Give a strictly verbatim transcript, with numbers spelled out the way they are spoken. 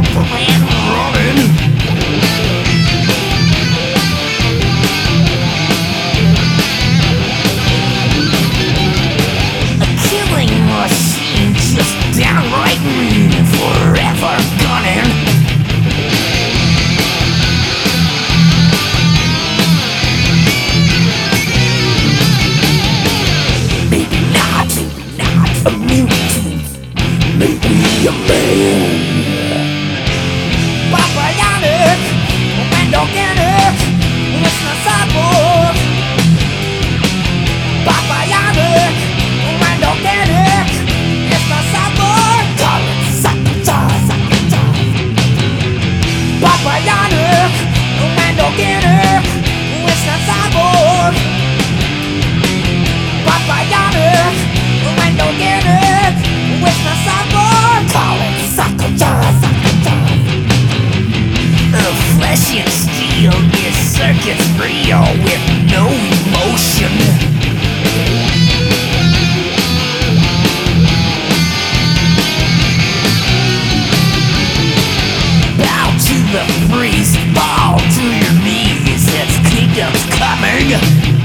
Superman running. A killing machine, just downright mean, forever gunning. Maybe not, maybe not a mutant, maybe a man. Papaganic, and organic, it's not cyborg. Papaganic, and organic, it's not cyborg. Call it cybertron, cybertron. Papaganic, and organic, it's not cyborg. Papaganic, and organic, it's not cyborg. Call it cybertron, cybertron. Flesh and steel is circuits real with no emotion. Bow to the priest, fall to your knees, its kingdom's coming.